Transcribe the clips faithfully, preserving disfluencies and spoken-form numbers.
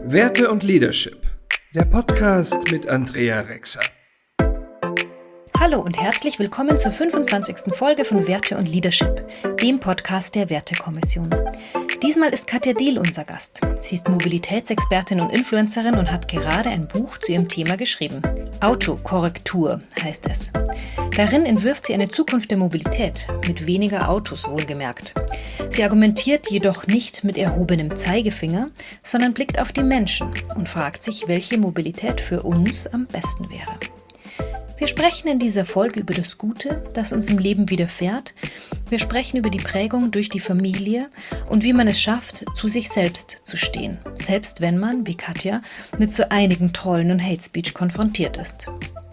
Werte und Leadership, der Podcast mit Andrea Rexer. Hallo und herzlich willkommen zur fünfundzwanzigsten Folge von Werte und Leadership, dem Podcast der Wertekommission. Diesmal ist Katja Diehl unser Gast. Sie ist Mobilitätsexpertin und Influencerin und hat gerade ein Buch zu ihrem Thema geschrieben. Autokorrektur heißt es. Darin entwirft sie eine Zukunft der Mobilität, mit weniger Autos wohlgemerkt. Sie argumentiert jedoch nicht mit erhobenem Zeigefinger, sondern blickt auf die Menschen und fragt sich, welche Mobilität für uns am besten wäre. Wir sprechen in dieser Folge über das Gute, das uns im Leben widerfährt. Wir sprechen über die Prägung durch die Familie und wie man es schafft, zu sich selbst zu stehen. Selbst wenn man, wie Katja, mit so einigen Trollen und Hate Speech konfrontiert ist.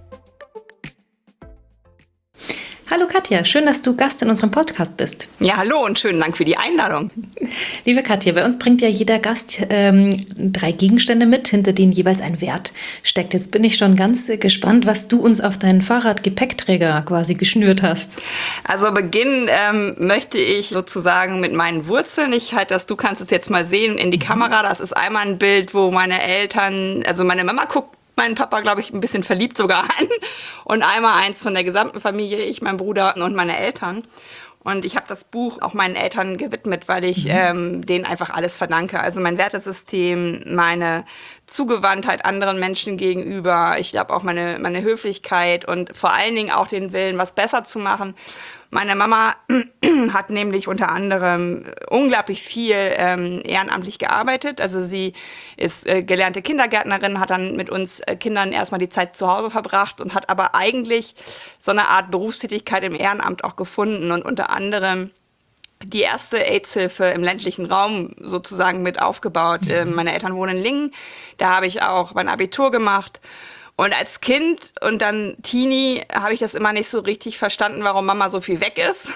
Hallo Katja, schön, dass du Gast in unserem Podcast bist. Ja, hallo und schönen Dank für die Einladung. Liebe Katja, bei uns bringt ja jeder Gast ähm, drei Gegenstände mit, hinter denen jeweils ein Wert steckt. Jetzt bin ich schon ganz äh, gespannt, was du uns auf deinen Fahrradgepäckträger quasi geschnürt hast. Also beginnen ähm, möchte ich sozusagen mit meinen Wurzeln. Ich halt, dass du kannst es jetzt mal sehen in die Kamera. Das ist einmal ein Bild, wo meine Eltern, also meine Mama guckt meinen Papa, glaube ich, ein bisschen verliebt sogar an. Und einmal eins von der gesamten Familie, ich, mein Bruder und meine Eltern. Und ich habe das Buch auch meinen Eltern gewidmet, weil ich mhm. ähm, denen einfach alles verdanke. Also mein Wertesystem, meine Zugewandtheit anderen Menschen gegenüber, ich glaube auch meine, meine Höflichkeit und vor allen Dingen auch den Willen, was besser zu machen. Meine Mama hat nämlich unter anderem unglaublich viel ähm, ehrenamtlich gearbeitet. Also sie ist äh, gelernte Kindergärtnerin, hat dann mit uns äh, Kindern erstmal die Zeit zu Hause verbracht und hat aber eigentlich so eine Art Berufstätigkeit im Ehrenamt auch gefunden und unter anderem die erste AIDS-Hilfe im ländlichen Raum sozusagen mit aufgebaut. Mhm. Äh, meine Eltern wohnen in Lingen, da habe ich auch mein Abitur gemacht. Und als Kind und dann Teenie habe ich das immer nicht so richtig verstanden, warum Mama so viel weg ist.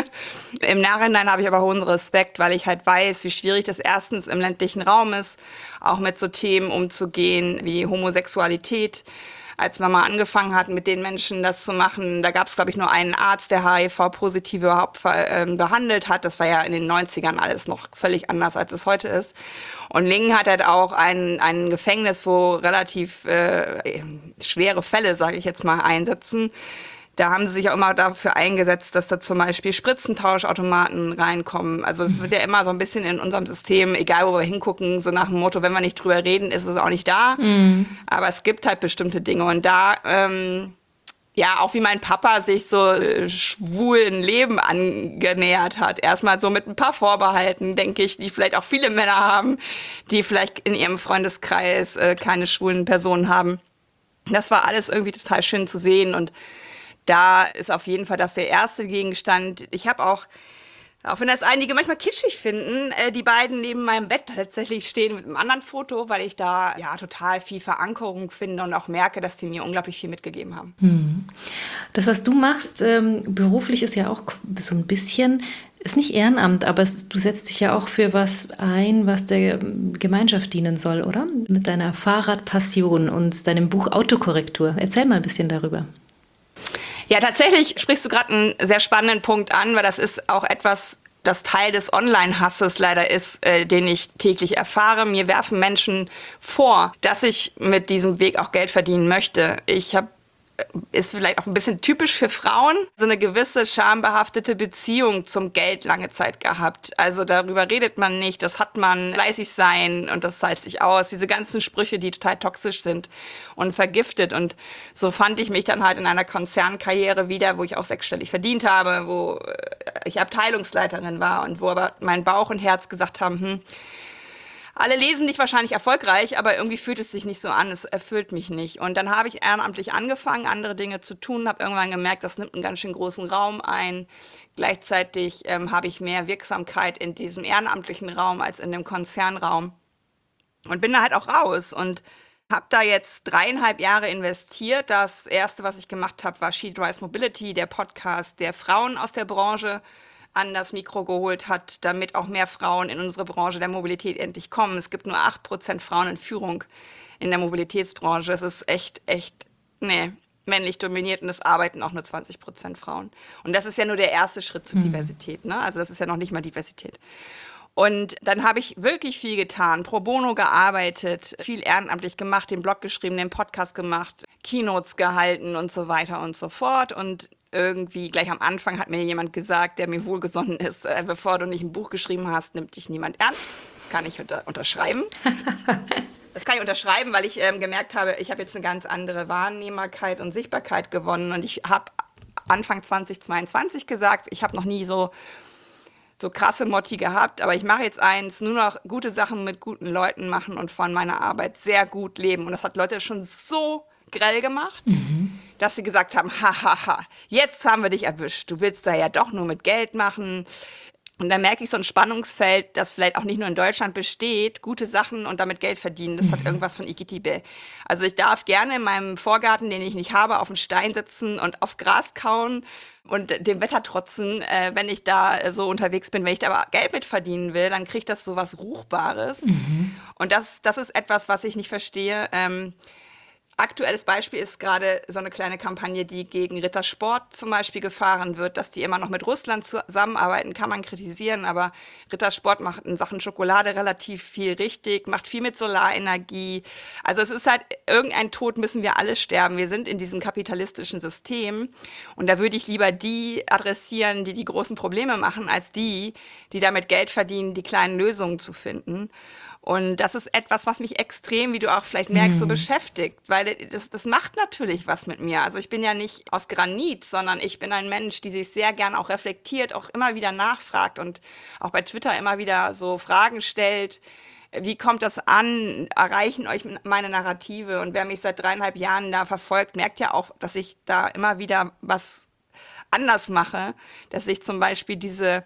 Im Nachhinein habe ich aber hohen Respekt, weil ich halt weiß, wie schwierig das erstens im ländlichen Raum ist, auch mit so Themen umzugehen wie Homosexualität. Als Mama angefangen hat, mit den Menschen das zu machen, da gab es, glaube ich, nur einen Arzt, der H I V-Positive überhaupt äh, behandelt hat. Das war ja in den neunzigern alles noch völlig anders, als es heute ist. Und Lingen hat halt auch ein, ein Gefängnis, wo relativ äh, schwere Fälle, sage ich jetzt mal, einsitzen. Da haben sie sich auch immer dafür eingesetzt, dass da zum Beispiel Spritzentauschautomaten reinkommen. Also es wird ja immer so ein bisschen in unserem System, egal wo wir hingucken, so nach dem Motto, wenn wir nicht drüber reden, ist es auch nicht da. Mhm. Aber es gibt halt bestimmte Dinge. Und da, ähm, ja, auch wie mein Papa sich so äh, schwulen Leben angenähert hat. Erstmal so mit ein paar Vorbehalten, denke ich, die vielleicht auch viele Männer haben, die vielleicht in ihrem Freundeskreis äh, keine schwulen Personen haben. Das war alles irgendwie total schön zu sehen und da ist auf jeden Fall das der erste Gegenstand. Ich habe auch, auch wenn das einige manchmal kitschig finden, äh, die beiden neben meinem Bett tatsächlich stehen mit einem anderen Foto, weil ich da ja total viel Verankerung finde und auch merke, dass die mir unglaublich viel mitgegeben haben. Hm. Das, was du machst, ähm, beruflich ist ja auch so ein bisschen, ist nicht Ehrenamt, aber es, du setzt dich ja auch für was ein, was der Gemeinschaft dienen soll, oder? Mit deiner Fahrradpassion und deinem Buch Autokorrektur. Erzähl mal ein bisschen darüber. Ja, tatsächlich sprichst du gerade einen sehr spannenden Punkt an, weil das ist auch etwas, das Teil des Online-Hasses leider ist, äh, den ich täglich erfahre. Mir werfen Menschen vor, dass ich mit diesem Weg auch Geld verdienen möchte. Ich habe ist vielleicht auch ein bisschen typisch für Frauen, so eine gewisse schambehaftete Beziehung zum Geld lange Zeit gehabt. Also darüber redet man nicht, das hat man, fleißig sein und das zahlt sich aus. Diese ganzen Sprüche, die total toxisch sind und vergiftet. Und so fand ich mich dann halt in einer Konzernkarriere wieder, wo ich auch sechsstellig verdient habe, wo ich Abteilungsleiterin war und wo aber mein Bauch und Herz gesagt haben, hm, alle lesen dich wahrscheinlich erfolgreich, aber irgendwie fühlt es sich nicht so an, es erfüllt mich nicht. Und dann habe ich ehrenamtlich angefangen, andere Dinge zu tun, habe irgendwann gemerkt, das nimmt einen ganz schön großen Raum ein. Gleichzeitig ähm, habe ich mehr Wirksamkeit in diesem ehrenamtlichen Raum als in dem Konzernraum und bin da halt auch raus und habe da jetzt dreieinhalb Jahre investiert. Das erste, was ich gemacht habe, war She Drives Mobility, der Podcast, der Frauen aus der Branche an das Mikro geholt hat, damit auch mehr Frauen in unsere Branche der Mobilität endlich kommen. Es gibt nur acht Prozent Frauen in Führung in der Mobilitätsbranche. Es ist echt, echt, nee, männlich dominiert und es arbeiten auch nur zwanzig Prozent Frauen. Und das ist ja nur der erste Schritt zur mhm. Diversität, ne? Also das ist ja noch nicht mal Diversität. Und dann habe ich wirklich viel getan, pro bono gearbeitet, viel ehrenamtlich gemacht, den Blog geschrieben, den Podcast gemacht, Keynotes gehalten und so weiter und so fort. Und irgendwie gleich am Anfang hat mir jemand gesagt, der mir wohlgesonnen ist, äh, bevor du nicht ein Buch geschrieben hast, nimmt dich niemand ernst. Das kann ich unter- unterschreiben. Das kann ich unterschreiben, weil ich ähm, gemerkt habe, ich habe jetzt eine ganz andere Wahrnehmbarkeit und Sichtbarkeit gewonnen. Und ich habe Anfang zweitausendzweiundzwanzig gesagt, ich habe noch nie so so krasse Motti gehabt, aber ich mache jetzt eins, nur noch gute Sachen mit guten Leuten machen und von meiner Arbeit sehr gut leben. Und das hat Leute schon so grell gemacht, mhm. dass sie gesagt haben, hahaha, jetzt haben wir dich erwischt. Du willst da ja doch nur mit Geld machen. Und da merke ich so ein Spannungsfeld, das vielleicht auch nicht nur in Deutschland besteht, gute Sachen und damit Geld verdienen. Das mhm. hat irgendwas von Ikitibe. Also ich darf gerne in meinem Vorgarten, den ich nicht habe, auf dem Stein sitzen und auf Gras kauen und dem Wetter trotzen, äh, wenn ich da äh, so unterwegs bin. Wenn ich da aber Geld mit verdienen will, dann kriegt das so was Ruchbares. Mhm. Und das, das ist etwas, was ich nicht verstehe. Ähm, Aktuelles Beispiel ist gerade so eine kleine Kampagne, die gegen Rittersport zum Beispiel gefahren wird, dass die immer noch mit Russland zusammenarbeiten, kann man kritisieren, aber Rittersport macht in Sachen Schokolade relativ viel richtig, macht viel mit Solarenergie. Also es ist halt, irgendein Tod müssen wir alle sterben. Wir sind in diesem kapitalistischen System und da würde ich lieber die adressieren, die die großen Probleme machen, als die, die damit Geld verdienen, die kleinen Lösungen zu finden. Und das ist etwas, was mich extrem, wie du auch vielleicht merkst, so beschäftigt, weil das, das macht natürlich was mit mir. Also ich bin ja nicht aus Granit, sondern ich bin ein Mensch, die sich sehr gern auch reflektiert, auch immer wieder nachfragt und auch bei Twitter immer wieder so Fragen stellt. Wie kommt das an? Erreichen euch meine Narrative? Und wer mich seit dreieinhalb Jahren da verfolgt, merkt ja auch, dass ich da immer wieder was anders mache, dass ich zum Beispiel diese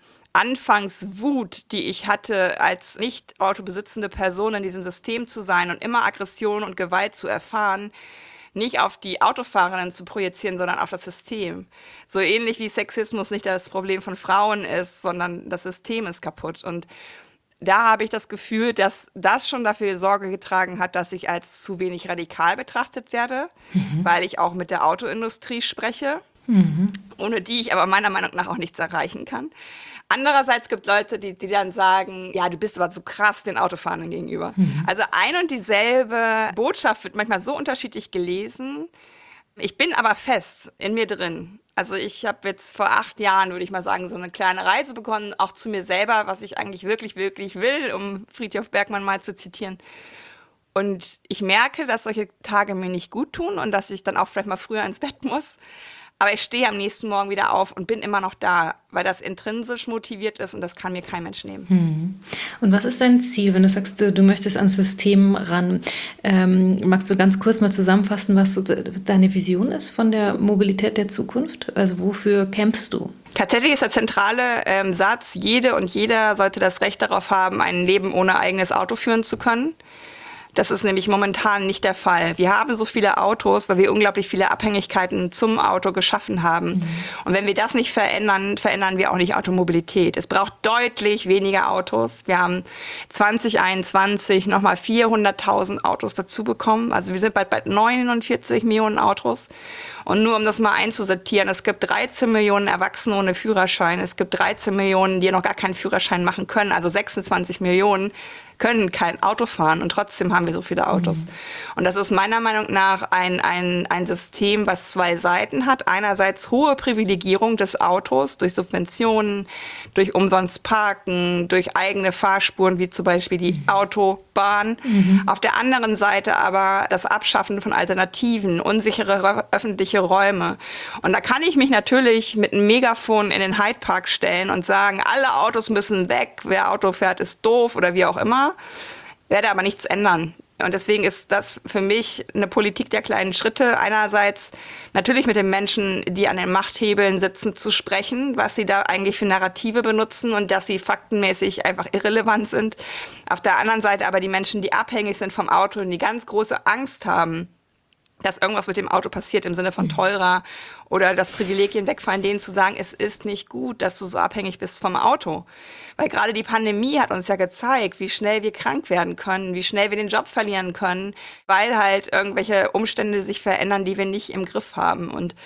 Anfangswut, die ich hatte, als nicht autobesitzende Person in diesem System zu sein und immer Aggression und Gewalt zu erfahren, nicht auf die Autofahrerinnen zu projizieren, sondern auf das System. So ähnlich wie Sexismus nicht das Problem von Frauen ist, sondern das System ist kaputt. Und da habe ich das Gefühl, dass das schon dafür Sorge getragen hat, dass ich als zu wenig radikal betrachtet werde, mhm. weil ich auch mit der Autoindustrie spreche, mhm. ohne die ich aber meiner Meinung nach auch nichts erreichen kann. Andererseits gibt es Leute, die, die dann sagen, ja, du bist aber so krass den Autofahrern gegenüber. Mhm. Also ein und dieselbe Botschaft wird manchmal so unterschiedlich gelesen. Ich bin aber fest in mir drin. Also ich habe jetzt vor acht Jahren, würde ich mal sagen, so eine kleine Reise begonnen, auch zu mir selber, was ich eigentlich wirklich, wirklich will, um Frithjof Bergmann mal zu zitieren. Und ich merke, dass solche Tage mir nicht gut tun und dass ich dann auch vielleicht mal früher ins Bett muss. Aber ich stehe am nächsten Morgen wieder auf und bin immer noch da, weil das intrinsisch motiviert ist und das kann mir kein Mensch nehmen. Hm. Und was ist dein Ziel, wenn du sagst, du, du möchtest ans System ran? Ähm, magst du ganz kurz mal zusammenfassen, was so deine Vision ist von der Mobilität der Zukunft? Also wofür kämpfst du? Tatsächlich ist der zentrale ähm, Satz, jede und jeder sollte das Recht darauf haben, ein Leben ohne eigenes Auto führen zu können. Das ist nämlich momentan nicht der Fall. Wir haben so viele Autos, weil wir unglaublich viele Abhängigkeiten zum Auto geschaffen haben. Mhm. Und wenn wir das nicht verändern, verändern wir auch nicht Automobilität. Es braucht deutlich weniger Autos. Wir haben zwanzig einundzwanzig nochmal vierhunderttausend Autos dazu bekommen. Also wir sind bald bei neunundvierzig Millionen Autos. Und nur um das mal einzusortieren, es gibt dreizehn Millionen Erwachsene ohne Führerschein. Es gibt dreizehn Millionen, die noch gar keinen Führerschein machen können. Also sechsundzwanzig Millionen können kein Auto fahren und trotzdem haben wir so viele Autos. Mhm. Und das ist meiner Meinung nach ein, ein, ein System, was zwei Seiten hat. Einerseits hohe Privilegierung des Autos durch Subventionen, durch umsonst Parken, durch eigene Fahrspuren, wie zum Beispiel die mhm. Autobahn. Mhm. Auf der anderen Seite aber das Abschaffen von Alternativen, unsichere öffentliche Räume. Und da kann ich mich natürlich mit einem Megafon in den Hyde Park stellen und sagen, alle Autos müssen weg, wer Auto fährt, ist doof oder wie auch immer. Werde aber nichts ändern. Und deswegen ist das für mich eine Politik der kleinen Schritte. Einerseits natürlich mit den Menschen, die an den Machthebeln sitzen, zu sprechen, was sie da eigentlich für Narrative benutzen und dass sie faktenmäßig einfach irrelevant sind. Auf der anderen Seite aber die Menschen, die abhängig sind vom Auto und die ganz große Angst haben, dass irgendwas mit dem Auto passiert im Sinne von teurer oder dass Privilegien wegfallen, denen zu sagen, es ist nicht gut, dass du so abhängig bist vom Auto. Weil gerade die Pandemie hat uns ja gezeigt, wie schnell wir krank werden können, wie schnell wir den Job verlieren können, weil halt irgendwelche Umstände sich verändern, die wir nicht im Griff haben. Und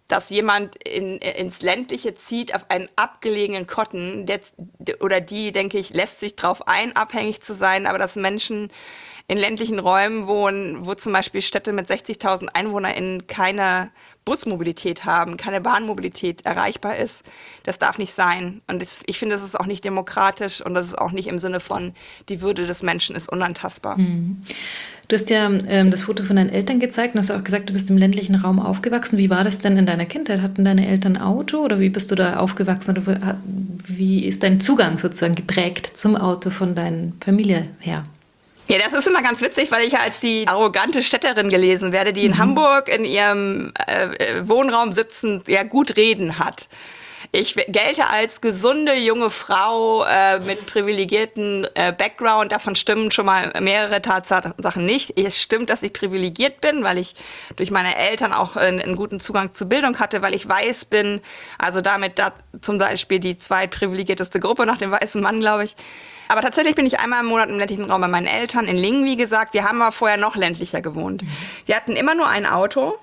dass jemand in, ins Ländliche zieht, auf einen abgelegenen Kotten, der, oder die, denke ich, lässt sich drauf ein, abhängig zu sein, aber dass Menschen in ländlichen Räumen wohnen, wo zum Beispiel Städte mit sechzigtausend EinwohnerInnen keine Busmobilität haben, keine Bahnmobilität erreichbar ist, das darf nicht sein. Und das, ich finde, das ist auch nicht demokratisch und das ist auch nicht im Sinne von, die Würde des Menschen ist unantastbar. Mhm. Du hast ja ähm, das Foto von deinen Eltern gezeigt und hast auch gesagt, du bist im ländlichen Raum aufgewachsen. Wie war das denn in deiner Kindheit? Hatten deine Eltern ein Auto oder wie bist du da aufgewachsen? Oder wie ist dein Zugang sozusagen geprägt zum Auto von deiner Familie her? Ja, das ist immer ganz witzig, weil ich ja als die arrogante Städterin gelesen werde, die in mhm. Hamburg in ihrem äh, Wohnraum sitzend ja gut reden hat. Ich gelte als gesunde junge Frau äh, mit privilegierten äh, Background. Davon stimmen schon mal mehrere Tatsachen nicht. Es stimmt, dass ich privilegiert bin, weil ich durch meine Eltern auch einen, einen guten Zugang zur Bildung hatte, weil ich weiß bin. Also damit da zum Beispiel die zweitprivilegierteste Gruppe nach dem weißen Mann, glaube ich. Aber tatsächlich bin ich einmal im Monat im ländlichen Raum bei meinen Eltern in Lingen, wie gesagt. Wir haben aber vorher noch ländlicher gewohnt. Wir hatten immer nur ein Auto.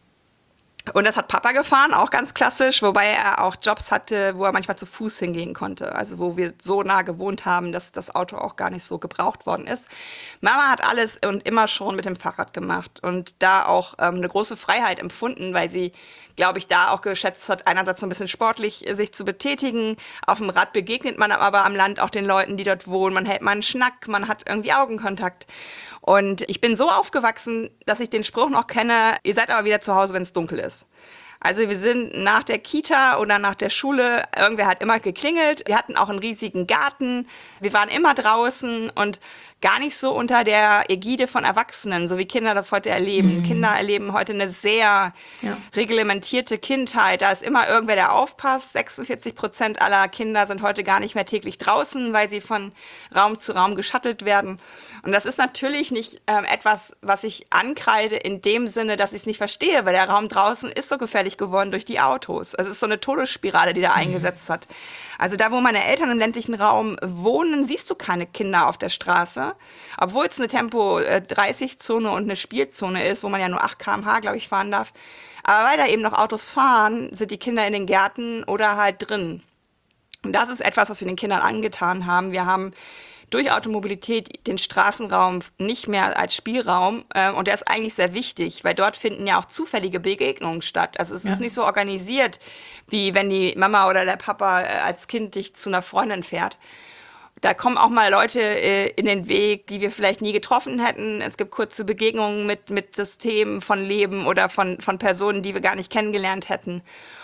Und das hat Papa gefahren, auch ganz klassisch, wobei er auch Jobs hatte, wo er manchmal zu Fuß hingehen konnte. Also wo wir so nah gewohnt haben, dass das Auto auch gar nicht so gebraucht worden ist. Mama hat alles und immer schon mit dem Fahrrad gemacht und da auch ähm, eine große Freiheit empfunden, weil sie, glaube ich, da auch geschätzt hat, einerseits so ein bisschen sportlich sich zu betätigen. Auf dem Rad begegnet man aber am Land auch den Leuten, die dort wohnen. Man hält mal einen Schnack, man hat irgendwie Augenkontakt. Und ich bin so aufgewachsen, dass ich den Spruch noch kenne, ihr seid aber wieder zu Hause, wenn es dunkel ist. Also wir sind nach der Kita oder nach der Schule, irgendwer hat immer geklingelt. Wir hatten auch einen riesigen Garten. Wir waren immer draußen und gar nicht so unter der Ägide von Erwachsenen, so wie Kinder das heute erleben. Mhm. Kinder erleben heute eine sehr ja. reglementierte Kindheit. Da ist immer irgendwer, der aufpasst. sechsundvierzig Prozent aller Kinder sind heute gar nicht mehr täglich draußen, weil sie von Raum zu Raum geschattelt werden. Und das ist natürlich nicht ähm, etwas, was ich ankreide in dem Sinne, dass ich es nicht verstehe, weil der Raum draußen ist so gefährlich geworden durch die Autos. Es ist so eine Todesspirale, die da mhm. eingesetzt hat. Also da, wo meine Eltern im ländlichen Raum wohnen, siehst du keine Kinder auf der Straße. Obwohl es eine Tempo dreißig Zone und eine Spielzone ist, wo man ja nur acht Kilometer pro Stunde, glaube ich, fahren darf. Aber weil da eben noch Autos fahren, sind die Kinder in den Gärten oder halt drin. Und das ist etwas, was wir den Kindern angetan haben. Wir haben durch Automobilität den Straßenraum nicht mehr als Spielraum. Äh, und der ist eigentlich sehr wichtig, weil dort finden ja auch zufällige Begegnungen statt. Also es ja. ist nicht so organisiert, wie wenn die Mama oder der Papa äh, als Kind dich zu einer Freundin fährt. Da kommen auch mal Leute äh, in den Weg, die wir vielleicht nie getroffen hätten. Es gibt kurze Begegnungen mit, mit Systemen von Leben oder von, von Personen, die wir gar nicht kennengelernt hätten.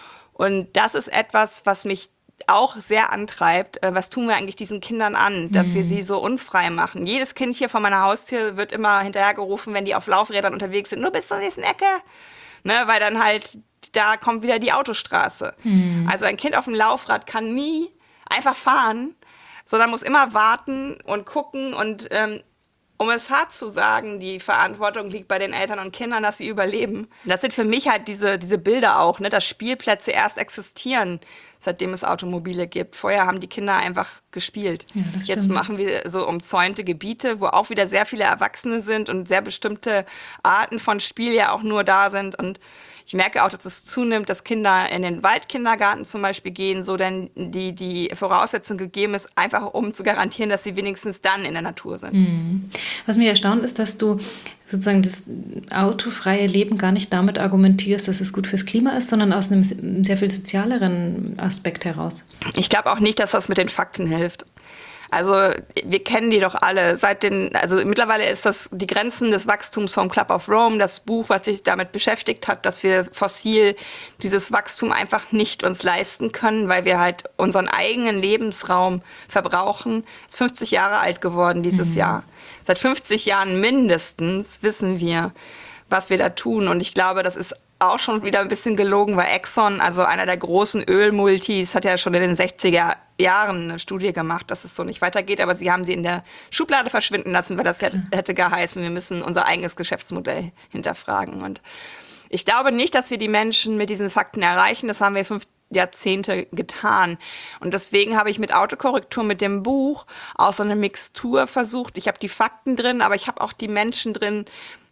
Und das ist etwas, was mich auch sehr antreibt. Was tun wir eigentlich diesen Kindern an, dass mhm. wir sie so unfrei machen? Jedes Kind hier vor meiner Haustür wird immer hinterhergerufen, wenn die auf Laufrädern unterwegs sind, nur bis zur nächsten Ecke. Ne, weil dann halt, da kommt wieder die Autostraße. Mhm. Also ein Kind auf dem Laufrad kann nie einfach fahren, sondern muss immer warten und gucken und ähm, um es hart zu sagen, die Verantwortung liegt bei den Eltern und Kindern, dass sie überleben. Das sind für mich halt diese, diese Bilder auch, ne, dass Spielplätze erst existieren, seitdem es Automobile gibt. Vorher haben die Kinder einfach gespielt. Ja, jetzt machen wir so umzäunte Gebiete, wo auch wieder sehr viele Erwachsene sind und sehr bestimmte Arten von Spiel ja auch nur da sind. Und ich merke auch, dass es zunimmt, dass Kinder in den Waldkindergarten zum Beispiel gehen, so denn die, die Voraussetzung gegeben ist, einfach um zu garantieren, dass sie wenigstens dann in der Natur sind. Mhm. Was mich erstaunt ist, dass du sozusagen das autofreie Leben gar nicht damit argumentierst, dass es gut fürs Klima ist, sondern aus einem sehr viel sozialeren Aspekt heraus. Ich glaube auch nicht, dass das mit den Fakten hilft. Also wir kennen die doch alle. Seit den, also mittlerweile ist das die Grenzen des Wachstums vom Club of Rome, das Buch, was sich damit beschäftigt hat, dass wir fossil dieses Wachstum einfach nicht uns leisten können, weil wir halt unseren eigenen Lebensraum verbrauchen. Ist fünfzig Jahre alt geworden dieses mhm. Jahr. Seit fünfzig Jahren mindestens wissen wir, was wir da tun. Und ich glaube, das ist auch schon wieder ein bisschen gelogen, weil Exxon, also einer der großen Ölmultis, hat ja schon in den sechziger Jahren eine Studie gemacht, dass es so nicht weitergeht. Aber sie haben sie in der Schublade verschwinden lassen, weil das hätte, hätte geheißen, wir müssen unser eigenes Geschäftsmodell hinterfragen. Und ich glaube nicht, dass wir die Menschen mit diesen Fakten erreichen. Das haben wir fünf Jahrzehnte getan. Und deswegen habe ich mit Autokorrektur, mit dem Buch, auch so eine Mixtur versucht. Ich habe die Fakten drin, aber ich habe auch die Menschen drin,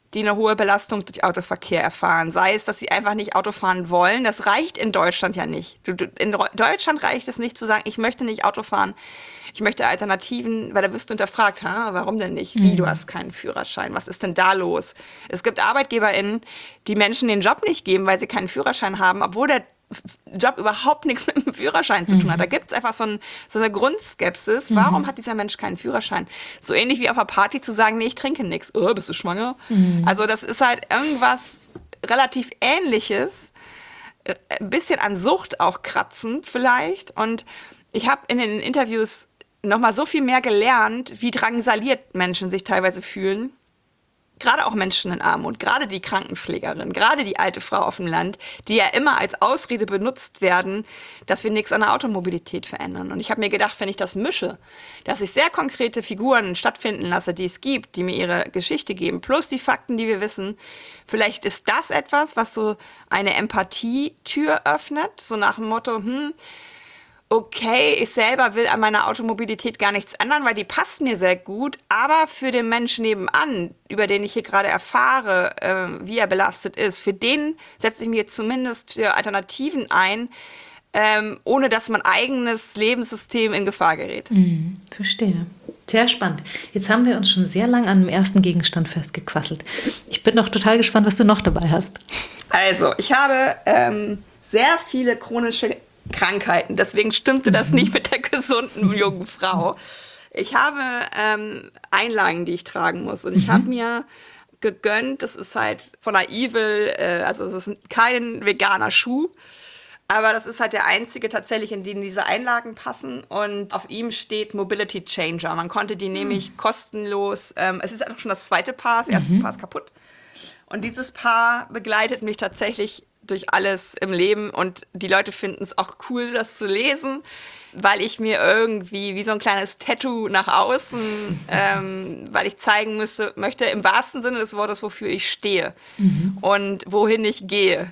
die eine hohe Belastung durch Autoverkehr erfahren. Sei es, dass sie einfach nicht Auto fahren wollen. Das reicht in Deutschland ja nicht. Du, du, in Deutschland reicht es nicht zu sagen, ich möchte nicht Auto fahren. Ich möchte Alternativen, weil da wirst du hinterfragt, ha, warum denn nicht? Wie, du hast keinen Führerschein? Was ist denn da los? Es gibt ArbeitgeberInnen, die Menschen den Job nicht geben, weil sie keinen Führerschein haben, obwohl der Job überhaupt nichts mit dem Führerschein zu tun hat. Da gibt es einfach so, ein, so eine Grundskepsis. Warum mhm. hat dieser Mensch keinen Führerschein? So ähnlich wie auf einer Party zu sagen, nee, ich trinke nichts. Oh, bist du schwanger? Mhm. Also das ist halt irgendwas relativ Ähnliches. Ein bisschen an Sucht auch kratzend vielleicht. Und ich habe in den Interviews nochmal so viel mehr gelernt, wie drangsaliert Menschen sich teilweise fühlen. Gerade auch Menschen in Armut, gerade die Krankenpflegerin, gerade die alte Frau auf dem Land, die ja immer als Ausrede benutzt werden, dass wir nichts an der Automobilität verändern. Und ich habe mir gedacht, wenn ich das mische, dass ich sehr konkrete Figuren stattfinden lasse, die es gibt, die mir ihre Geschichte geben, plus die Fakten, die wir wissen, vielleicht ist das etwas, was so eine Empathietür öffnet, so nach dem Motto, hm, okay, ich selber will an meiner Automobilität gar nichts ändern, weil die passt mir sehr gut, aber für den Menschen nebenan, über den ich hier gerade erfahre, äh, wie er belastet ist, für den setze ich mir zumindest für Alternativen ein, ähm, ohne dass mein eigenes Lebenssystem in Gefahr gerät. Mhm, verstehe. Sehr spannend. Jetzt haben wir uns schon sehr lang an dem ersten Gegenstand festgequasselt. Ich bin noch total gespannt, was du noch dabei hast. Also, ich habe ähm, sehr viele chronische Krankheiten. Deswegen stimmte das nicht mit der gesunden jungen Frau. Ich habe ähm, Einlagen, die ich tragen muss. Und ich mhm. habe mir gegönnt, das ist halt von der Evil, äh, also es ist kein veganer Schuh, aber das ist halt der einzige tatsächlich, in den diese Einlagen passen. Und auf ihm steht Mobility Changer. Man konnte die mhm. nämlich kostenlos, ähm, es ist einfach schon das zweite Paar, das erste mhm. Paar ist kaputt. Und dieses Paar begleitet mich tatsächlich durch alles im Leben und die Leute finden es auch cool, das zu lesen, weil ich mir irgendwie wie so ein kleines Tattoo nach außen, ähm, weil ich zeigen müsste, möchte im wahrsten Sinne des Wortes, wofür ich stehe mhm. und wohin ich gehe.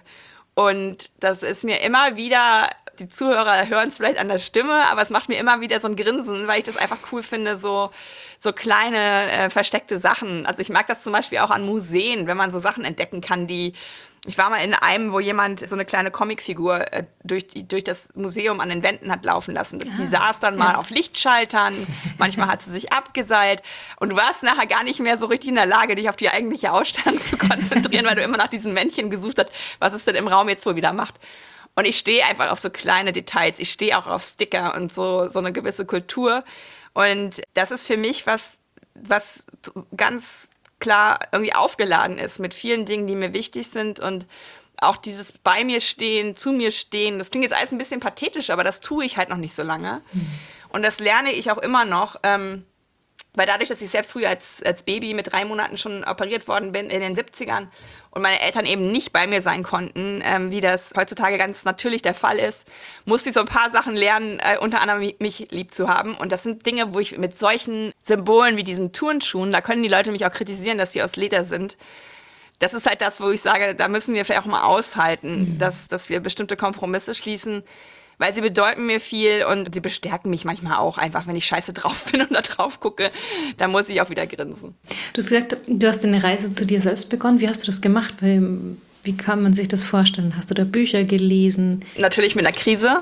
Und das ist mir immer wieder, die Zuhörer hören es vielleicht an der Stimme, aber es macht mir immer wieder so ein Grinsen, weil ich das einfach cool finde, so so kleine äh, versteckte Sachen. Also ich mag das zum Beispiel auch an Museen, wenn man so Sachen entdecken kann, die ich war mal in einem, wo jemand so eine kleine Comicfigur äh, durch, die, durch das Museum an den Wänden hat laufen lassen. Die ah, saß dann mal ja. auf Lichtschaltern, manchmal hat sie sich abgeseilt und du warst nachher gar nicht mehr so richtig in der Lage, dich auf die eigentliche Ausstellung zu konzentrieren, weil du immer nach diesem Männchen gesucht hast, was es denn im Raum jetzt wohl wieder macht. Und ich stehe einfach auf so kleine Details, ich stehe auch auf Sticker und so, so eine gewisse Kultur. Und das ist für mich was, was ganz klar irgendwie aufgeladen ist mit vielen Dingen, die mir wichtig sind und auch dieses bei mir stehen, zu mir stehen, das klingt jetzt alles ein bisschen pathetisch, aber das tue ich halt noch nicht so lange. Mhm. Und das lerne ich auch immer noch, ähm, weil dadurch, dass ich sehr früh als, als Baby mit drei Monaten schon operiert worden bin in den siebzigern und meine Eltern eben nicht bei mir sein konnten, ähm, wie das heutzutage ganz natürlich der Fall ist, musste ich so ein paar Sachen lernen, äh, unter anderem mich lieb zu haben. Und das sind Dinge, wo ich mit solchen Symbolen wie diesen Turnschuhen, da können die Leute mich auch kritisieren, dass sie aus Leder sind. Das ist halt das, wo ich sage, da müssen wir vielleicht auch mal aushalten, mhm. dass, dass wir bestimmte Kompromisse schließen, weil sie bedeuten mir viel und sie bestärken mich manchmal auch einfach, wenn ich scheiße drauf bin und da drauf gucke, dann muss ich auch wieder grinsen. Du hast gesagt, du hast eine Reise zu dir selbst begonnen. Wie hast du das gemacht? Wie kann man sich das vorstellen? Hast du da Bücher gelesen? Natürlich mit einer Krise,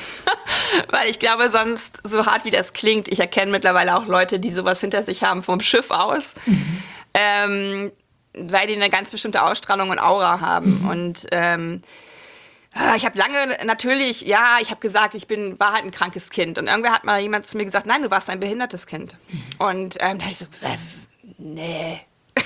weil ich glaube, sonst, so hart wie das klingt, ich erkenne mittlerweile auch Leute, die sowas hinter sich haben vom Schiff aus, mhm. ähm, weil die eine ganz bestimmte Ausstrahlung und Aura haben mhm. und ähm, ich habe lange natürlich, ja, ich habe gesagt, ich bin, war halt ein krankes Kind. Und irgendwer hat mal jemand zu mir gesagt, nein, du warst ein behindertes Kind. Mhm. Und ähm, da ich so, äh, nee.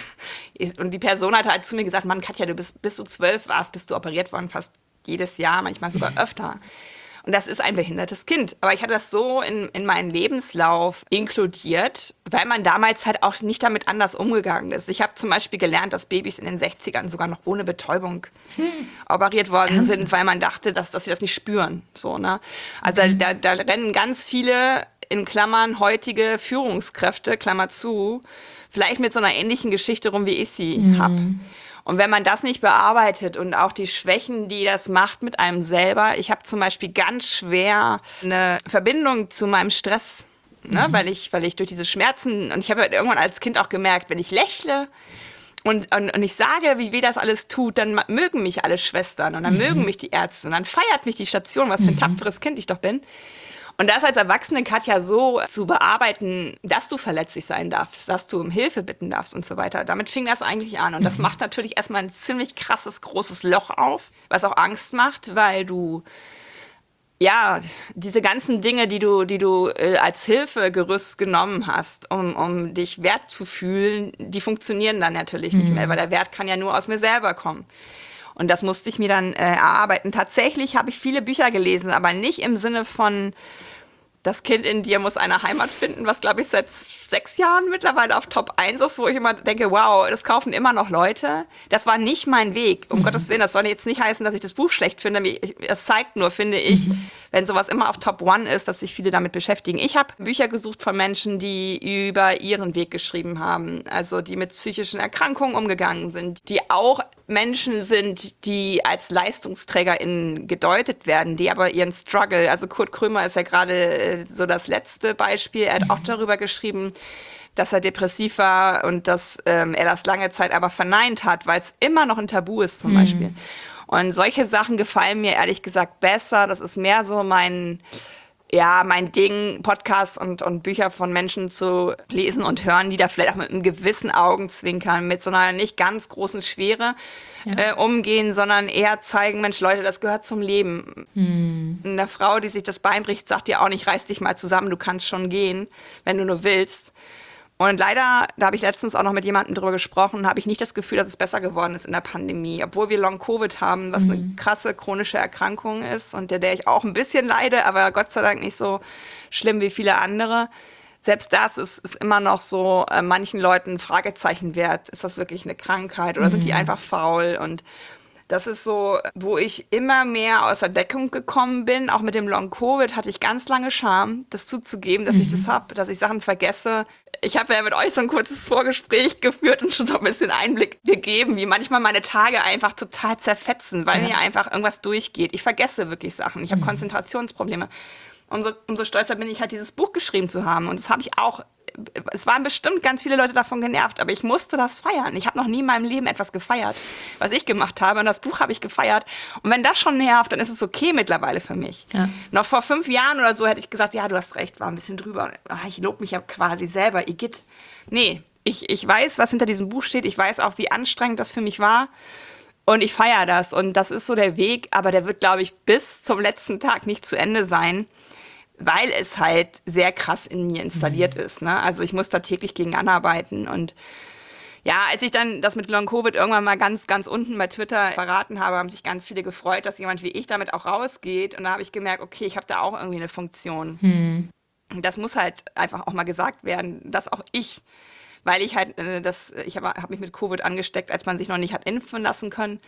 Und die Person hat halt zu mir gesagt, Mann, Katja, du bist, bis du zwölf warst, bist du operiert worden, fast jedes Jahr, manchmal sogar mhm. öfter. Und das ist ein behindertes Kind. Aber ich hatte das so in, in meinen Lebenslauf inkludiert, weil man damals halt auch nicht damit anders umgegangen ist. Ich habe zum Beispiel gelernt, dass Babys in den sechzigern sogar noch ohne Betäubung hm. operiert worden Ernst? sind, weil man dachte, dass, dass sie das nicht spüren. So, ne? Also mhm. da, da rennen ganz viele, in Klammern, heutige Führungskräfte, Klammer zu, vielleicht mit so einer ähnlichen Geschichte rum, wie ich sie mhm. habe. Und wenn man das nicht bearbeitet und auch die Schwächen, die das macht mit einem selber, ich habe zum Beispiel ganz schwer eine Verbindung zu meinem Stress, ne? mhm. weil ich, weil ich durch diese Schmerzen, und ich habe halt irgendwann als Kind auch gemerkt, wenn ich lächle und, und, und ich sage, wie weh das alles tut, dann mögen mich alle Schwestern und dann mhm. mögen mich die Ärzte und dann feiert mich die Station, was für ein mhm. tapferes Kind ich doch bin. Und das als erwachsene Katja so zu bearbeiten, dass du verletzlich sein darfst, dass du um Hilfe bitten darfst und so weiter, damit fing das eigentlich an. Und das mhm. macht natürlich erstmal ein ziemlich krasses, großes Loch auf, was auch Angst macht, weil du, ja, diese ganzen Dinge, die du, die du äh, als Hilfegerüst genommen hast, um, um dich wert zu fühlen, die funktionieren dann natürlich mhm. nicht mehr, weil der Wert kann ja nur aus mir selber kommen. Und das musste ich mir dann äh, erarbeiten. Tatsächlich habe ich viele Bücher gelesen, aber nicht im Sinne von, das Kind in dir muss eine Heimat finden, was, glaube ich, seit sechs Jahren mittlerweile auf Top eins ist, wo ich immer denke, wow, das kaufen immer noch Leute. Das war nicht mein Weg, um mhm. Gottes Willen. Das soll jetzt nicht heißen, dass ich das Buch schlecht finde. Es zeigt nur, finde ich, mhm. wenn sowas immer auf Top One ist, dass sich viele damit beschäftigen. Ich habe Bücher gesucht von Menschen, die über ihren Weg geschrieben haben, also die mit psychischen Erkrankungen umgegangen sind, die auch Menschen sind, die als LeistungsträgerInnen gedeutet werden, die aber ihren Struggle, also Kurt Krömer ist ja gerade so das letzte Beispiel, er hat mhm. auch darüber geschrieben, dass er depressiv war und dass ähm, er das lange Zeit aber verneint hat, weil es immer noch ein Tabu ist zum mhm. Beispiel. Und solche Sachen gefallen mir ehrlich gesagt besser. Das ist mehr so mein, ja, mein Ding, Podcasts und, und Bücher von Menschen zu lesen und hören, die da vielleicht auch mit einem gewissen Augenzwinkern, mit so einer nicht ganz großen Schwere ja. äh, umgehen, sondern eher zeigen, Mensch, Leute, das gehört zum Leben. Hm. Eine Frau, die sich das Bein bricht, sagt dir auch nicht, reiß dich mal zusammen, du kannst schon gehen, wenn du nur willst. Und leider, da habe ich letztens auch noch mit jemandem drüber gesprochen, habe ich nicht das Gefühl, dass es besser geworden ist in der Pandemie. Obwohl wir Long-Covid haben, was mhm. eine krasse chronische Erkrankung ist und der, der ich auch ein bisschen leide, aber Gott sei Dank nicht so schlimm wie viele andere. Selbst das ist, ist immer noch so äh, manchen Leuten ein Fragezeichen wert. Ist das wirklich eine Krankheit oder mhm. sind die einfach faul? Und das ist so, wo ich immer mehr aus der Deckung gekommen bin. Auch mit dem Long-Covid hatte ich ganz lange Scham, das zuzugeben, dass mhm. ich das habe, dass ich Sachen vergesse. Ich habe ja mit euch so ein kurzes Vorgespräch geführt und schon so ein bisschen Einblick gegeben, wie manchmal meine Tage einfach total zerfetzen, weil ja. mir einfach irgendwas durchgeht. Ich vergesse wirklich Sachen. Ich habe mhm. Konzentrationsprobleme. Umso, umso stolzer bin ich halt, dieses Buch geschrieben zu haben. Und das habe ich auch, es waren bestimmt ganz viele Leute davon genervt, aber ich musste das feiern. Ich habe noch nie in meinem Leben etwas gefeiert, was ich gemacht habe. Und das Buch habe ich gefeiert. Und wenn das schon nervt, dann ist es okay mittlerweile für mich. Ja. Noch vor fünf Jahren oder so hätte ich gesagt, ja, du hast recht, war ein bisschen drüber. Ach, ich lobe mich ja quasi selber, Igitt. Nee, ich, ich weiß, was hinter diesem Buch steht. Ich weiß auch, wie anstrengend das für mich war. Und ich feiere das. Und das ist so der Weg. Aber der wird, glaube ich, bis zum letzten Tag nicht zu Ende sein, weil es halt sehr krass in mir installiert mhm. ist. Ne? Also ich muss da täglich gegen anarbeiten. Und ja, als ich dann das mit Long-Covid irgendwann mal ganz, ganz unten bei Twitter verraten habe, haben sich ganz viele gefreut, dass jemand wie ich damit auch rausgeht. Und da habe ich gemerkt, okay, ich habe da auch irgendwie eine Funktion. Mhm. Das muss halt einfach auch mal gesagt werden, dass auch ich, weil ich halt, äh, das, ich habe hab mich mit Covid angesteckt, als man sich noch nicht hat impfen lassen können.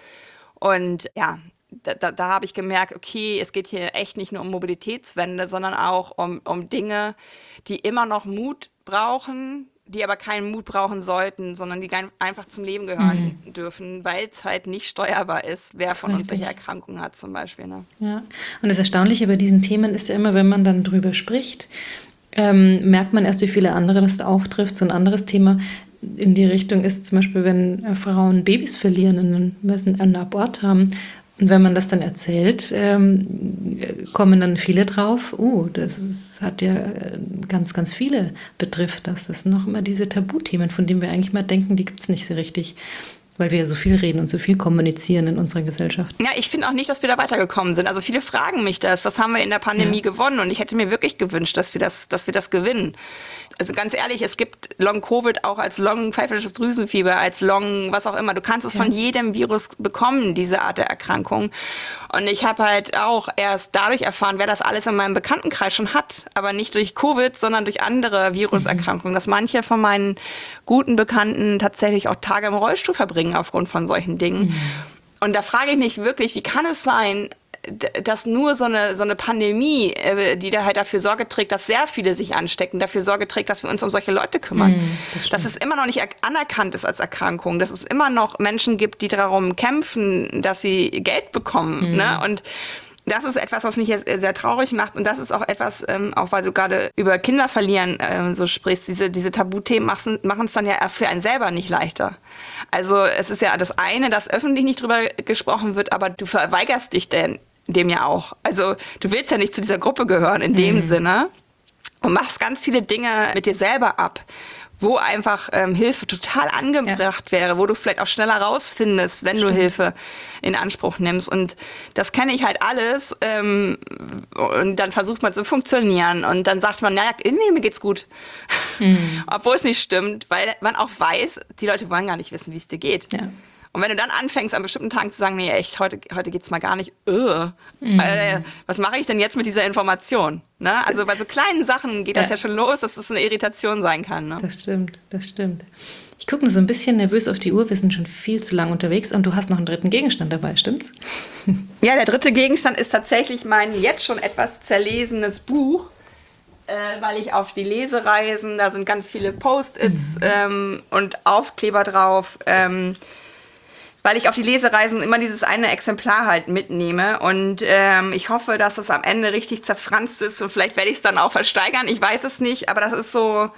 Und ja, Da, da, da habe ich gemerkt, okay, es geht hier echt nicht nur um Mobilitätswende, sondern auch um, um Dinge, die immer noch Mut brauchen, die aber keinen Mut brauchen sollten, sondern die einfach zum Leben gehören mhm. dürfen, weil es halt nicht steuerbar ist, wer von uns welche Erkrankungen hat zum Beispiel. Ne? Ja, und das Erstaunliche bei diesen Themen ist ja immer, wenn man dann drüber spricht, ähm, merkt man erst, wie viele andere das auch trifft. So ein anderes Thema in die Richtung ist zum Beispiel, wenn äh, Frauen Babys verlieren, einen, einen Abort haben. Und wenn man das dann erzählt, ähm, kommen dann viele drauf, oh, das ist, hat ja ganz, ganz viele betrifft das. Das sind noch immer diese Tabuthemen, von denen wir eigentlich mal denken, die gibt es nicht so richtig, weil wir ja so viel reden und so viel kommunizieren in unserer Gesellschaft. Ja, ich finde auch nicht, dass wir da weitergekommen sind. Also viele fragen mich das, was haben wir in der Pandemie ja. gewonnen? Und ich hätte mir wirklich gewünscht, dass wir das, dass wir das gewinnen. Also ganz ehrlich, es gibt Long-Covid auch als Long-pfeifersches Drüsenfieber, als Long, was auch immer. Du kannst es ja. von jedem Virus bekommen, diese Art der Erkrankung. Und ich habe halt auch erst dadurch erfahren, wer das alles in meinem Bekanntenkreis schon hat. Aber nicht durch Covid, sondern durch andere Viruserkrankungen. Mhm. Dass manche von meinen guten Bekannten tatsächlich auch Tage im Rollstuhl verbringen aufgrund von solchen Dingen. Mhm. Und da frage ich mich wirklich, wie kann es sein, dass nur so eine, so eine Pandemie, die da halt dafür Sorge trägt, dass sehr viele sich anstecken, dafür Sorge trägt, dass wir uns um solche Leute kümmern. Mm, das dass es immer noch nicht anerkannt ist als Erkrankung, dass es immer noch Menschen gibt, die darum kämpfen, dass sie Geld bekommen. Mm. Ne? Und Das ist etwas, was mich jetzt sehr traurig macht. Und das ist auch etwas, ähm, auch weil du gerade über Kinder verlieren ähm, so sprichst, diese, diese Tabuthemen machen machen es dann ja für einen selber nicht leichter. Also es ist ja das eine, dass öffentlich nicht drüber gesprochen wird, aber du verweigerst dich denn dem ja auch. Also du willst ja nicht zu dieser Gruppe gehören in dem mhm. Sinne und machst ganz viele Dinge mit dir selber ab, wo einfach ähm, Hilfe total angebracht ja. wäre, wo du vielleicht auch schneller rausfindest, wenn Stimmt. du Hilfe in Anspruch nimmst. Und das kenne ich halt alles. Ähm, und dann versucht man zu funktionieren. Und dann sagt man, naja, nee, mir geht's gut. Mhm. Obwohl es nicht stimmt, weil man auch weiß, die Leute wollen gar nicht wissen, wie es dir geht. Ja. Und wenn du dann anfängst, an bestimmten Tagen zu sagen, nee, echt, heute, heute geht's mal gar nicht, äh, mhm. äh, was mache ich denn jetzt mit dieser Information? Ne? Also bei so kleinen Sachen geht ja. das ja schon los, dass das eine Irritation sein kann. Ne? Das stimmt, das stimmt. Ich gucke nur so ein bisschen nervös auf die Uhr, wir sind schon viel zu lang unterwegs und du hast noch einen dritten Gegenstand dabei, stimmt's? Ja, der dritte Gegenstand ist tatsächlich mein jetzt schon etwas zerlesenes Buch, äh, weil ich auf die Lesereisen, da sind ganz viele Post-its mhm. ähm, und Aufkleber drauf, ähm, weil ich auf die Lesereisen immer dieses eine Exemplar halt mitnehme und ähm, ich hoffe, dass es am Ende richtig zerfranst ist und vielleicht werde ich es dann auch versteigern, ich weiß es nicht, aber das ist so,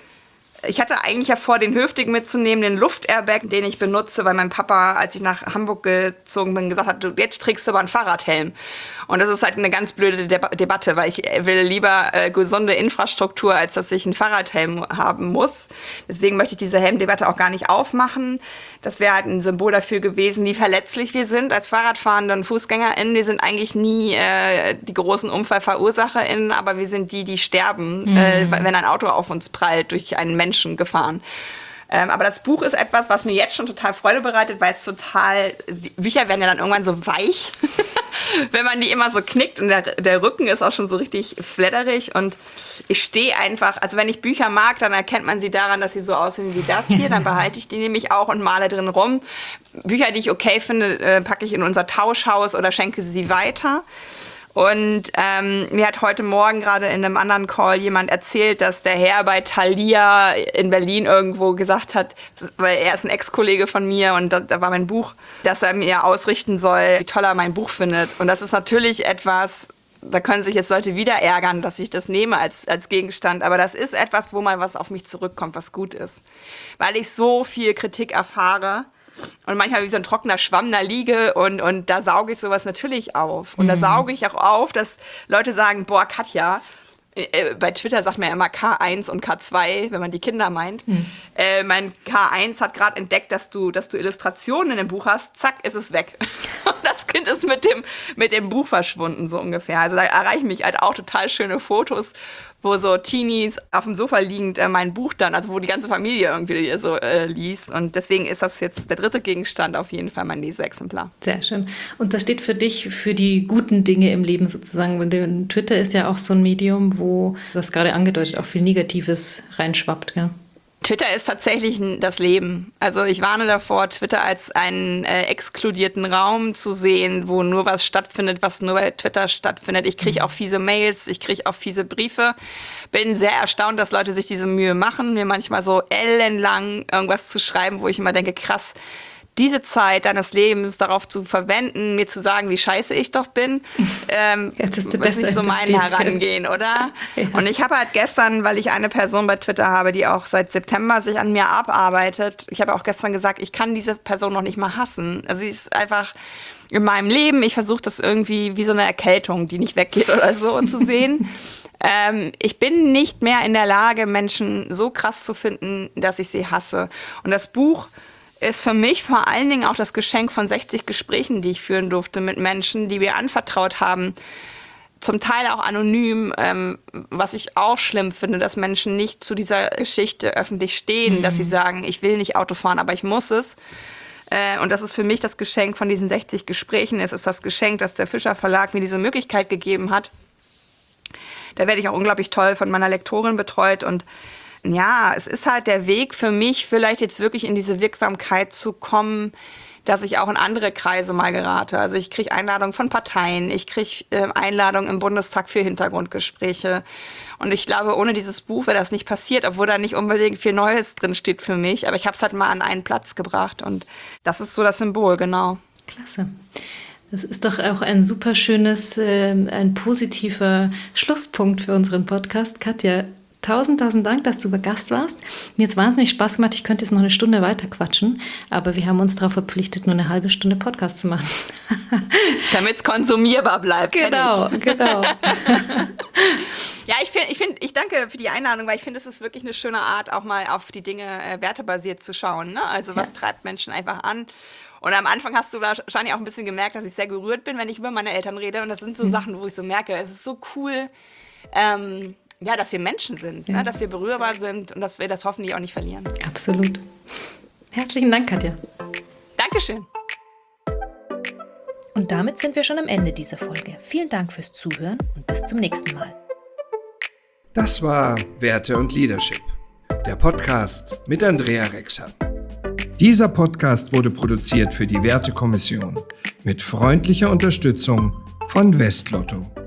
ich hatte eigentlich ja vor, den Höfting mitzunehmen, den Luft-Airbag, den ich benutze, weil mein Papa, als ich nach Hamburg gezogen bin, gesagt hat, du, jetzt trägst du aber einen Fahrradhelm. Und das ist halt eine ganz blöde Deb- Debatte, weil ich will lieber äh, gesunde Infrastruktur, als dass ich einen Fahrradhelm haben muss. Deswegen möchte ich diese Helmdebatte auch gar nicht aufmachen. Das wäre halt ein Symbol dafür gewesen, wie verletzlich wir sind als Fahrradfahrende und FußgängerInnen. Wir sind eigentlich nie äh, die großen UnfallverursacherInnen, aber wir sind die, die sterben, mhm. äh, wenn ein Auto auf uns prallt durch einen Menschen gefahren. Ähm, aber das Buch ist etwas, was mir jetzt schon total Freude bereitet, weil es total, die Bücher werden ja dann irgendwann so weich, wenn man die immer so knickt und der, der Rücken ist auch schon so richtig fledderig und ich stehe einfach, also wenn ich Bücher mag, dann erkennt man sie daran, dass sie so aussehen wie das hier, dann behalte ich die nämlich auch und male drin rum. Bücher, die ich okay finde, äh, packe ich in unser Tauschhaus oder schenke sie weiter. Und ähm, mir hat heute Morgen gerade in einem anderen Call jemand erzählt, dass der Herr bei Thalia in Berlin irgendwo gesagt hat, weil er ist ein Ex-Kollege von mir und da, da war mein Buch, dass er mir ausrichten soll, wie toll er mein Buch findet. Und das ist natürlich etwas, da können sich jetzt Leute wieder ärgern, dass ich das nehme als, als Gegenstand. Aber das ist etwas, wo mal was auf mich zurückkommt, was gut ist. Weil ich so viel Kritik erfahre. Und manchmal wie so ein trockener Schwamm da liege und, und da sauge ich sowas natürlich auf. Und mhm. da sauge ich auch auf, dass Leute sagen, boah, Katja, äh, bei Twitter sagt man ja immer K eins und K zwei, wenn man die Kinder meint. Mhm. Äh, mein K eins hat gerade entdeckt, dass du, dass du Illustrationen in dem Buch hast. Zack, ist es weg. Und das Kind ist mit dem, mit dem Buch verschwunden, so ungefähr. Also da erreichen mich halt auch total schöne Fotos, wo so Teenies auf dem Sofa liegend äh, mein Buch dann, also wo die ganze Familie irgendwie so äh, liest. Und deswegen ist das jetzt der dritte Gegenstand, auf jeden Fall mein Leseexemplar. Sehr schön. Und das steht für dich für die guten Dinge im Leben sozusagen. Twitter ist ja auch so ein Medium, wo, du hast gerade angedeutet, auch viel Negatives reinschwappt, gell? Twitter ist tatsächlich das Leben. Also ich warne davor, Twitter als einen äh, exkludierten Raum zu sehen, wo nur was stattfindet, was nur bei Twitter stattfindet. Ich kriege auch fiese Mails, ich kriege auch fiese Briefe. Bin sehr erstaunt, dass Leute sich diese Mühe machen, mir manchmal so ellenlang irgendwas zu schreiben, wo ich immer denke, krass, diese Zeit deines Lebens darauf zu verwenden, mir zu sagen, wie scheiße ich doch bin, ähm, ja, das ist, ist nicht so mein Herangehen, oder? Ja. Und ich habe halt gestern, weil ich eine Person bei Twitter habe, die auch seit September sich an mir abarbeitet, ich habe auch gestern gesagt, ich kann diese Person noch nicht mal hassen. Also sie ist einfach in meinem Leben, ich versuche das irgendwie wie so eine Erkältung, die nicht weggeht oder so, zu sehen. ähm, ich bin nicht mehr in der Lage, Menschen so krass zu finden, dass ich sie hasse. Und das Buch ist für mich vor allen Dingen auch das Geschenk von sechzig Gesprächen, die ich führen durfte mit Menschen, die mir anvertraut haben, zum Teil auch anonym, ähm, was ich auch schlimm finde, dass Menschen nicht zu dieser Geschichte öffentlich stehen, mhm. dass sie sagen, ich will nicht Auto fahren, aber ich muss es. Äh, und das ist für mich das Geschenk von diesen sechzig Gesprächen. Es ist das Geschenk, dass der Fischer Verlag mir diese Möglichkeit gegeben hat. Da werde ich auch unglaublich toll von meiner Lektorin betreut und ja, es ist halt der Weg für mich, vielleicht jetzt wirklich in diese Wirksamkeit zu kommen, dass ich auch in andere Kreise mal gerate. Also ich kriege Einladungen von Parteien, ich kriege äh, Einladungen im Bundestag für Hintergrundgespräche. Und ich glaube, ohne dieses Buch wäre das nicht passiert, obwohl da nicht unbedingt viel Neues drin steht für mich. Aber ich habe es halt mal an einen Platz gebracht und das ist so das Symbol, genau. Klasse. Das ist doch auch ein super schönes, äh, ein positiver Schlusspunkt für unseren Podcast. Katja, tausend, tausend Dank, dass du Gast warst. Mir hat es wahnsinnig Spaß gemacht. Ich könnte jetzt noch eine Stunde weiter quatschen, aber wir haben uns darauf verpflichtet, nur eine halbe Stunde Podcast zu machen. Damit es konsumierbar bleibt. Genau, genau. Ja, ich finde, ich finde, ich danke für die Einladung, weil ich finde, es ist wirklich eine schöne Art, auch mal auf die Dinge äh, wertebasiert zu schauen. Ne? Also was ja. treibt Menschen einfach an? Und am Anfang hast du wahrscheinlich auch ein bisschen gemerkt, dass ich sehr gerührt bin, wenn ich über meine Eltern rede. Und das sind so mhm. Sachen, wo ich so merke, es ist so cool, ähm, ja, dass wir Menschen sind, ja. ne? Dass wir berührbar sind und dass wir das hoffentlich auch nicht verlieren. Absolut. Herzlichen Dank, Katja. Dankeschön. Und damit sind wir schon am Ende dieser Folge. Vielen Dank fürs Zuhören und bis zum nächsten Mal. Das war Werte und Leadership, der Podcast mit Andrea Rexer. Dieser Podcast wurde produziert für die Wertekommission mit freundlicher Unterstützung von Westlotto.